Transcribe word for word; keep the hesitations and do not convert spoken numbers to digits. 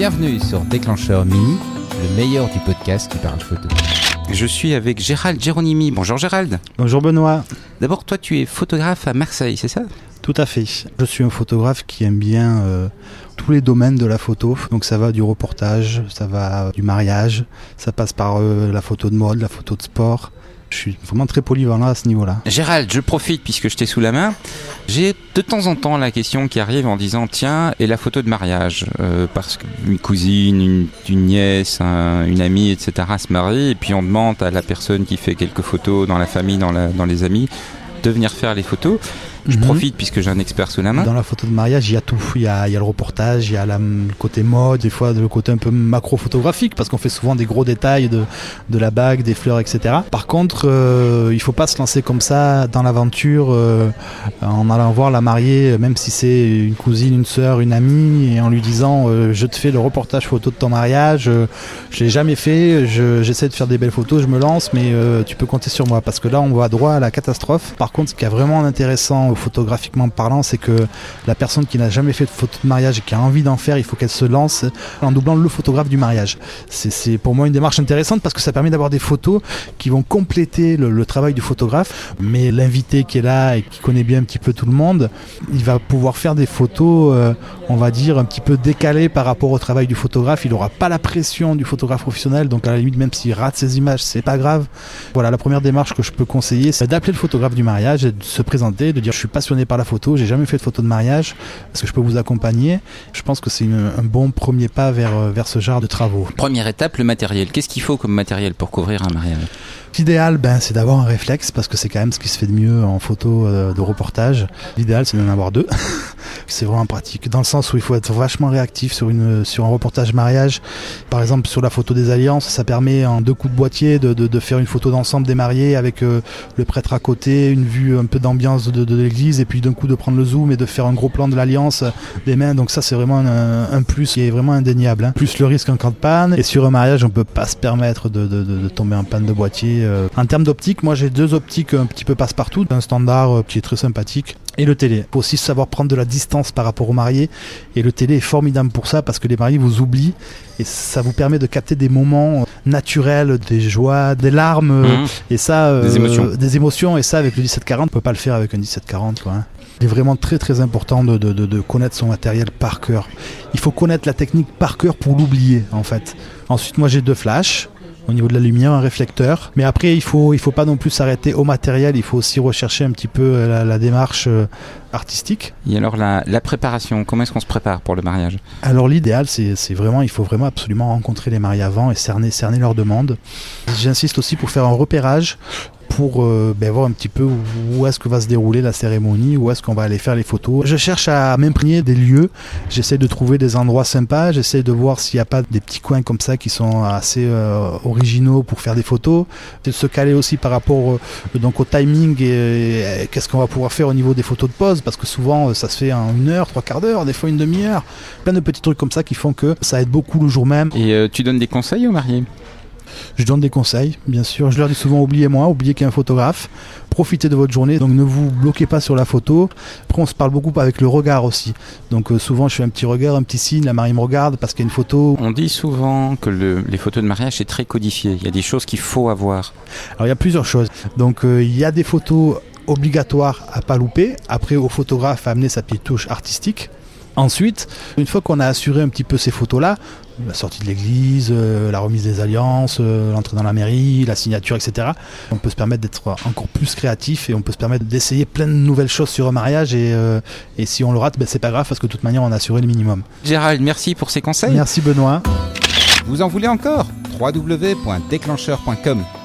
Bienvenue sur Déclencheur Mini, le meilleur du podcast qui parle photo. Je suis avec Gérald Geronimi. Bonjour Gérald. Bonjour Benoît. D'abord, toi tu es photographe à Marseille, c'est ça ? Tout à fait. Je suis un photographe qui aime bien euh, tous les domaines de la photo. Donc ça va du reportage, ça va du mariage, ça passe par euh, la photo de mode, la photo de sport. Je suis vraiment très polyvalent à ce niveau-là. Gérald, je profite puisque je t'ai sous la main. J'ai de temps en temps la question qui arrive en disant tiens, et la photo de mariage euh, parce qu'une cousine, une, une nièce, un, une amie, et cetera se marie et puis on demande à la personne qui fait quelques photos dans la famille, dans, la, dans les amis, de venir faire les photos. Je mmh. profite puisque j'ai un expert sous la main. Dans la photo de mariage, il y a tout. Il y a, il y a le reportage, il y a la, le côté mode, des fois le côté un peu macro-photographique, parce qu'on fait souvent des gros détails de, de la bague, des fleurs, et cetera. Par contre, euh, il ne faut pas se lancer comme ça dans l'aventure euh, en allant voir la mariée, même si c'est une cousine, une sœur, une amie, et en lui disant euh, je te fais le reportage photo de ton mariage. Euh, je ne l'ai jamais fait, je, j'essaie de faire des belles photos, je me lance, mais euh, tu peux compter sur moi, parce que là, on va droit à la catastrophe. Par contre, ce qui est vraiment intéressant photographiquement parlant, c'est que la personne qui n'a jamais fait de photo de mariage et qui a envie d'en faire, il faut qu'elle se lance en doublant le photographe du mariage. C'est, c'est pour moi une démarche intéressante parce que ça permet d'avoir des photos qui vont compléter le, le travail du photographe. Mais l'invité qui est là et qui connaît bien un petit peu tout le monde, il va pouvoir faire des photos, euh, on va dire, un petit peu décalées par rapport au travail du photographe. Il n'aura pas la pression du photographe professionnel, donc à la limite, même s'il rate ses images, c'est pas grave. Voilà, la première démarche que je peux conseiller, c'est d'appeler le photographe du mariage et de se présenter, de dire je suis passionné par la photo, j'ai jamais fait de photo de mariage, est-ce que je peux vous accompagner ? Je pense que c'est une, un bon premier pas vers, vers ce genre de travaux. Première étape, le matériel. Qu'est-ce qu'il faut comme matériel pour couvrir un mariage ? L'idéal, ben, c'est d'avoir un réflexe parce que c'est quand même ce qui se fait de mieux en photo euh, de reportage. L'idéal, c'est d'en avoir deux. C'est vraiment pratique. Dans le sens où il faut être vachement réactif sur, une, sur un reportage mariage. Par exemple, sur la photo des alliances, ça permet en deux coups de boîtier de, de, de faire une photo d'ensemble des mariés avec euh, le prêtre à côté, une vue un peu d'ambiance de, de l'église et puis d'un coup de prendre le zoom et de faire un gros plan de l'alliance des mains. Donc ça, c'est vraiment un, un plus qui est vraiment indéniable. Hein. Plus le risque en cas de panne. Et sur un mariage, on peut pas se permettre de, de, de, de tomber en panne de boîtier. En termes d'optique, moi j'ai deux optiques un petit peu passe-partout, un standard qui est très sympathique et le télé. Il faut aussi savoir prendre de la distance par rapport aux mariés et le télé est formidable pour ça parce que les mariés vous oublient et ça vous permet de capter des moments naturels, des joies, des larmes mmh. et ça, euh, des émotions. Des émotions et ça avec le dix-sept quarante, on peut pas le faire avec un dix-sept quarante quoi. Hein. Il est vraiment très très important de, de, de, de connaître son matériel par cœur. Il faut connaître la technique par cœur pour l'oublier en fait. Ensuite moi j'ai deux flashs. Au niveau de la lumière, un réflecteur. Mais après, il faut, il faut pas non plus s'arrêter au matériel. Il faut aussi rechercher un petit peu la, la démarche euh, artistique. Et alors, la, la préparation, comment est-ce qu'on se prépare pour le mariage ? Alors, l'idéal, c'est, c'est vraiment, il faut vraiment absolument rencontrer les mariés avant et cerner, cerner leurs demandes. J'insiste aussi pour faire un repérage pour euh, ben, voir un petit peu où, où est-ce que va se dérouler la cérémonie, où est-ce qu'on va aller faire les photos. Je cherche à m'imprégner des lieux, j'essaie de trouver des endroits sympas, j'essaie de voir s'il n'y a pas des petits coins comme ça qui sont assez euh, originaux pour faire des photos. C'est de se caler aussi par rapport euh, donc au timing et, et qu'est-ce qu'on va pouvoir faire au niveau des photos de pose, parce que souvent ça se fait en une heure, trois quarts d'heure, des fois une demi-heure. Plein de petits trucs comme ça qui font que ça aide beaucoup le jour même. Et euh, tu donnes des conseils aux mariés ? Je donne des conseils, bien sûr. Je leur dis souvent, oubliez-moi, oubliez qu'il y a un photographe. Profitez de votre journée, donc ne vous bloquez pas sur la photo. Après, on se parle beaucoup avec le regard aussi. Donc euh, souvent, je fais un petit regard, un petit signe, la mariée me regarde parce qu'il y a une photo. On dit souvent que le, les photos de mariage, c'est très codifié. Il y a des choses qu'il faut avoir. Alors, il y a plusieurs choses. Donc, euh, il y a des photos obligatoires à pas louper. Après, au photographe à amener sa petite touche artistique. Ensuite, une fois qu'on a assuré un petit peu ces photos-là, la sortie de l'église, euh, la remise des alliances, euh, l'entrée dans la mairie, la signature, et cetera, on peut se permettre d'être encore plus créatif et on peut se permettre d'essayer plein de nouvelles choses sur un mariage et, euh, et si on le rate, ben, c'est pas grave parce que de toute manière, on a assuré le minimum. Gérald, merci pour ces conseils. Merci Benoît. Vous en voulez encore ? w w w point déclencheur point com